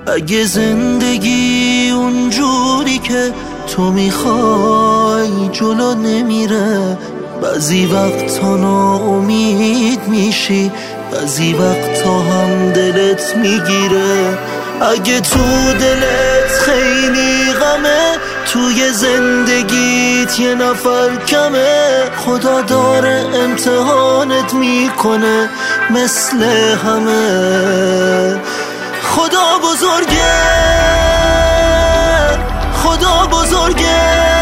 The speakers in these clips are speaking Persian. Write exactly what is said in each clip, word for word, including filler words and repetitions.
اگه زندگی اونجوری که تو میخوای جلو نمیره، بعضی وقتا ناامید میشی، بعضی وقتا هم دلت میگیره. اگه تو دلت خیلی غمه، توی زندگیت یه نفر کمه، خدا داره امتحانت میکنه مثل همه. خدا بزرگه، خدا بزرگه،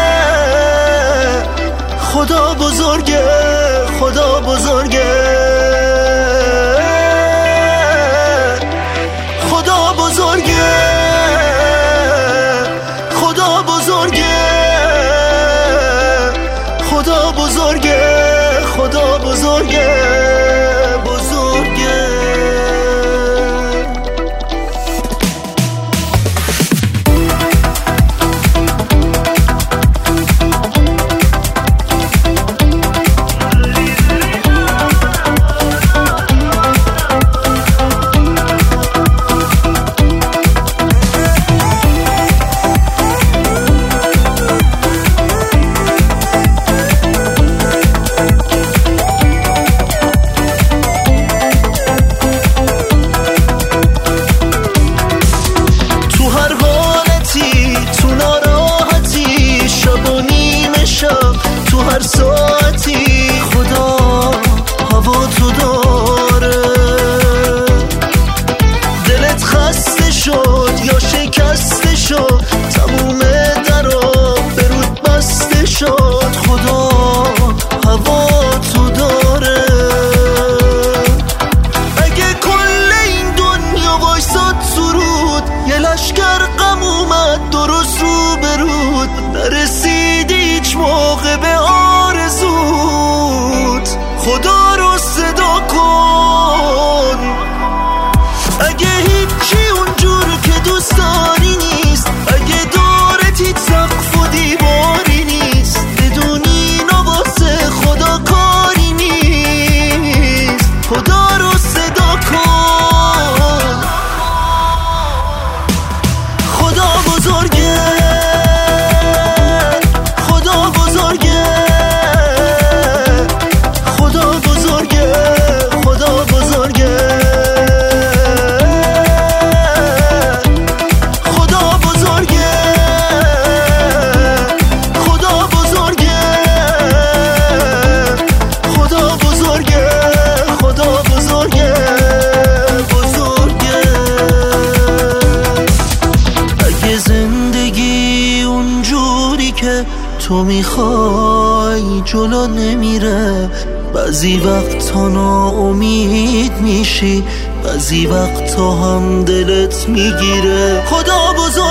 خدا بزرگه، خدا بزرگه، خدا بزرگه، خدا بزرگه، خدا بزرگه، خدا بزرگه، بزرگه. تو هر ساعتی خدا هوا تو داره. دلت خسته شد یا شکسته شد، تموم درا به رود بسته شد، خدا هوا تو داره. اگه کل این دنیا وایساد سرود، یه لشکر غم اومد درست رو برود، نرسیدی هیچ موقع به آرزوت، خدا رو صدا کن. اگه هیچی اونجور که دوست داری نیست، اگه دورت هیچ سقف و دیواری نیست، بدونی نواسه خدا کاری نیست، خدا رو صدا کن. خدا بزرگه، خدا بزرگه، خدا بزرگه، خدا بزرگه، خدا بزرگه، خدا بزرگه، خدا بزرگه، خدا بزرگه، بزرگه. اگه زندگی اونجوری که تو میخوای جلو نمیره، بعضی وقتا ناامید میشی، بعضی وقتا هم دلت میگیره. خدا بزرگ